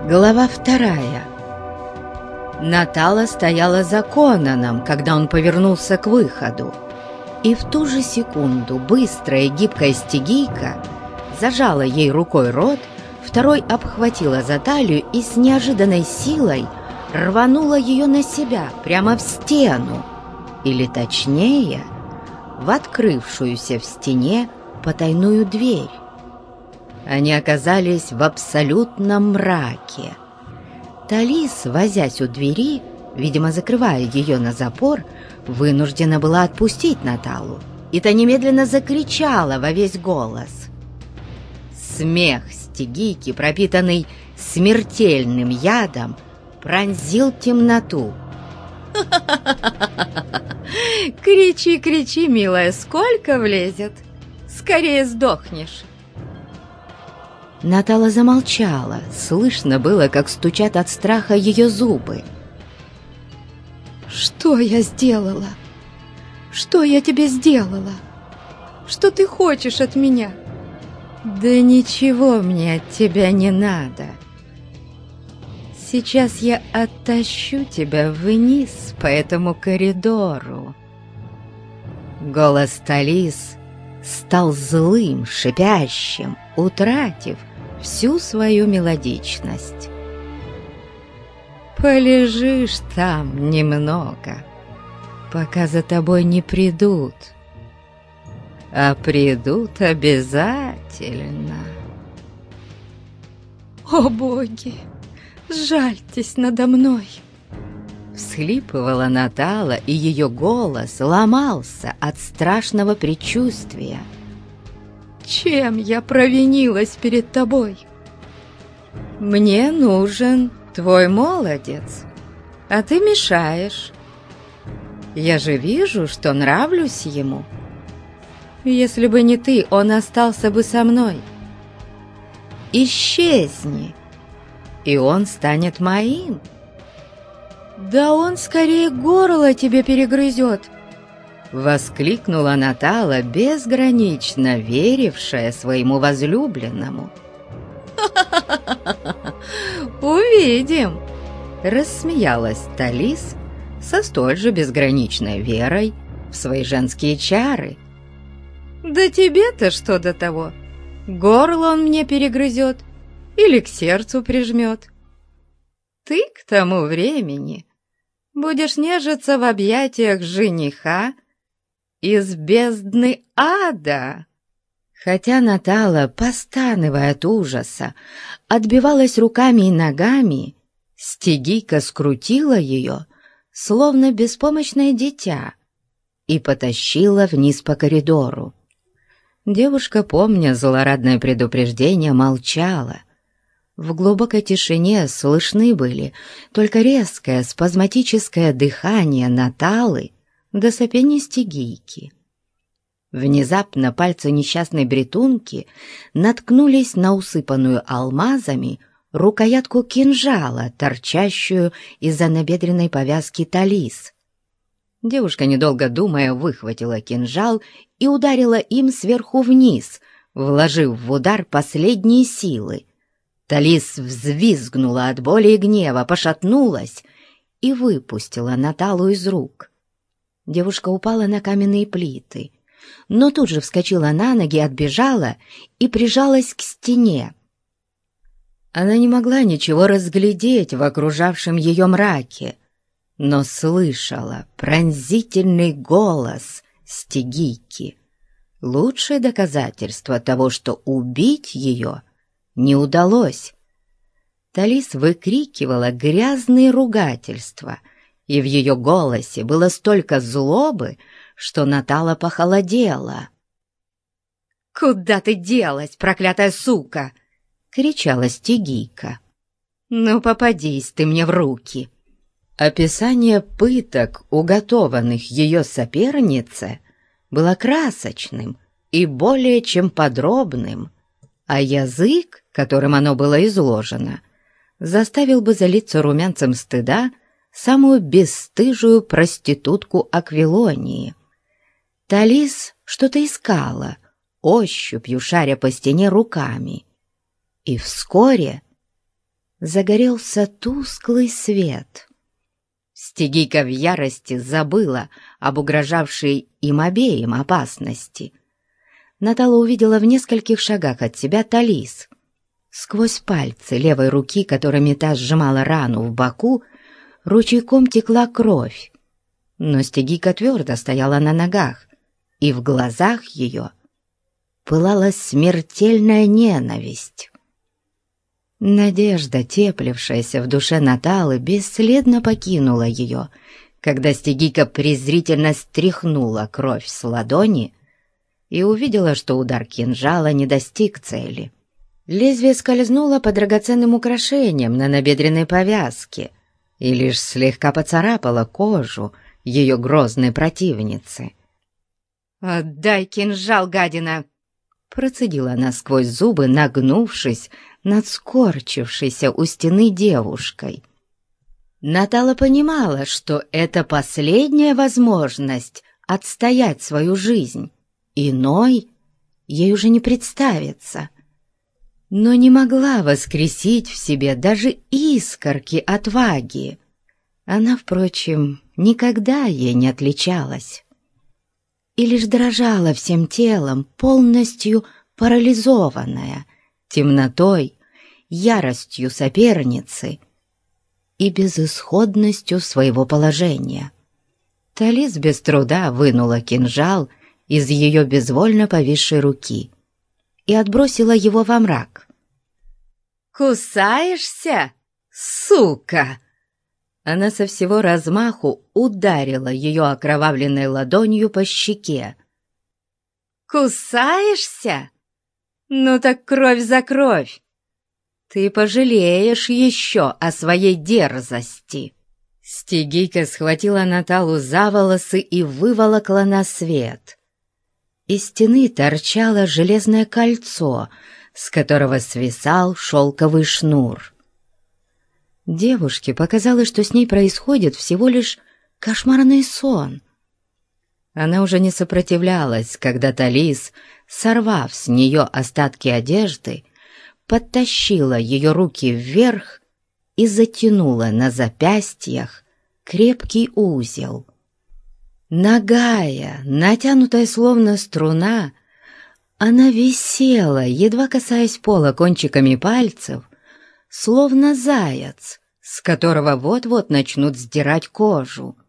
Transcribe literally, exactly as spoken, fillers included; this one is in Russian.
Глава вторая. Натала стояла за Конаном, когда он повернулся к выходу, и в ту же секунду быстрая и гибкая Стигийка зажала ей рукой рот, второй обхватила за талию и с неожиданной силой рванула ее на себя, прямо в стену, или точнее, в открывшуюся в стене потайную дверь. Они оказались в абсолютном мраке. Талис, возясь у двери, видимо, закрывая ее на запор, вынуждена была отпустить Наталу, и та немедленно закричала во весь голос. Смех Стигийки, пропитанный смертельным ядом, пронзил темноту. «Кричи, кричи, милая, сколько влезет! Скорее сдохнешь!» Натала замолчала. Слышно было, как стучат от страха ее зубы. «Что я сделала? Что я тебе сделала? Что ты хочешь от меня?» «Да ничего мне от тебя не надо. Сейчас я оттащу тебя вниз по этому коридору». Голос Талис стал злым, шипящим, утратив всю свою мелодичность. «Полежишь там немного, пока за тобой не придут, а придут обязательно». «О боги, сжальтесь надо мной!» Всхлипывала Натала, и ее голос ломался от страшного предчувствия. «Чем я провинилась перед тобой?» «Мне нужен твой молодец, а ты мешаешь. Я же вижу, что нравлюсь ему. Если бы не ты, он остался бы со мной. Исчезни, и он станет моим». «Да он скорее горло тебе перегрызет!» Воскликнула Натала, безгранично верившая своему возлюбленному. «Увидим!» — рассмеялась Талис со столь же безграничной верой в свои женские чары. «Да тебе-то что до того? Горло он мне перегрызет или к сердцу прижмет? Ты к тому времени будешь нежиться в объятиях жениха из бездны ада». Хотя Натала, постановая от ужаса, отбивалась руками и ногами, Стигийка скрутила ее, словно беспомощное дитя, и потащила вниз по коридору. Девушка, помня злорадное предупреждение, молчала. В глубокой тишине слышны были только резкое спазматическое дыхание Наталы до сопения Стигийки. Внезапно пальцы несчастной бретунки наткнулись на усыпанную алмазами рукоятку кинжала, торчащую из-за набедренной повязки Талис. Девушка, недолго думая, выхватила кинжал и ударила им сверху вниз, вложив в удар последние силы. Талис взвизгнула от боли и гнева, пошатнулась и выпустила Наталу из рук. Девушка упала на каменные плиты, но тут же вскочила на ноги, отбежала и прижалась к стене. Она не могла ничего разглядеть в окружавшем ее мраке, но слышала пронзительный голос Стигийки. Лучшее доказательство того, что убить ее не удалось. Талис выкрикивала грязные ругательства, и в ее голосе было столько злобы, что Натала похолодела. «Куда ты делась, проклятая сука?» — кричала Стигийка. «Ну, попадись ты мне в руки!» Описание пыток, уготованных ее сопернице, было красочным и более чем подробным, а язык, которым оно было изложено, заставил бы залиться румянцем стыда самую бесстыжую проститутку Аквилонии. Талис что-то искала, ощупью шаря по стене руками, и вскоре загорелся тусклый свет. Стигийка в ярости забыла об угрожавшей им обеим опасности. Натала увидела в нескольких шагах от себя Талис. Сквозь пальцы левой руки, которыми та сжимала рану в боку, ручейком текла кровь. Но Стигийка твердо стояла на ногах, и в глазах ее пылала смертельная ненависть. Надежда, теплившаяся в душе Наталы, бесследно покинула ее, когда Стигийка презрительно стряхнула кровь с ладони и увидела, что удар кинжала не достиг цели. Лезвие скользнуло по драгоценным украшениям на набедренной повязке и лишь слегка поцарапало кожу ее грозной противницы. «Отдай кинжал, гадина!» Процедила она сквозь зубы, нагнувшись над скорчившейся у стены девушкой. Натала понимала, что это последняя возможность отстоять свою жизнь. Иной ей уже не представится. Но не могла воскресить в себе даже искорки отваги. Она, впрочем, никогда ей не отличалась. И лишь дрожала всем телом, полностью парализованная темнотой, яростью соперницы и безысходностью своего положения. Талис без труда вынула кинжал из ее безвольно повисшей руки и отбросила его во мрак. «Кусаешься, сука!» Она со всего размаху ударила ее окровавленной ладонью по щеке. «Кусаешься? Ну так кровь за кровь! Ты пожалеешь еще о своей дерзости!» Стигийка схватила Наталу за волосы и выволокла на свет. Из стены торчало железное кольцо, с которого свисал шелковый шнур. Девушке показалось, что с ней происходит всего лишь кошмарный сон. Она уже не сопротивлялась, когда Талис, сорвав с нее остатки одежды, подтащила ее руки вверх и затянула на запястьях крепкий узел. Нагая, натянутая словно струна, она висела, едва касаясь пола кончиками пальцев, словно заяц, с которого вот-вот начнут сдирать кожу.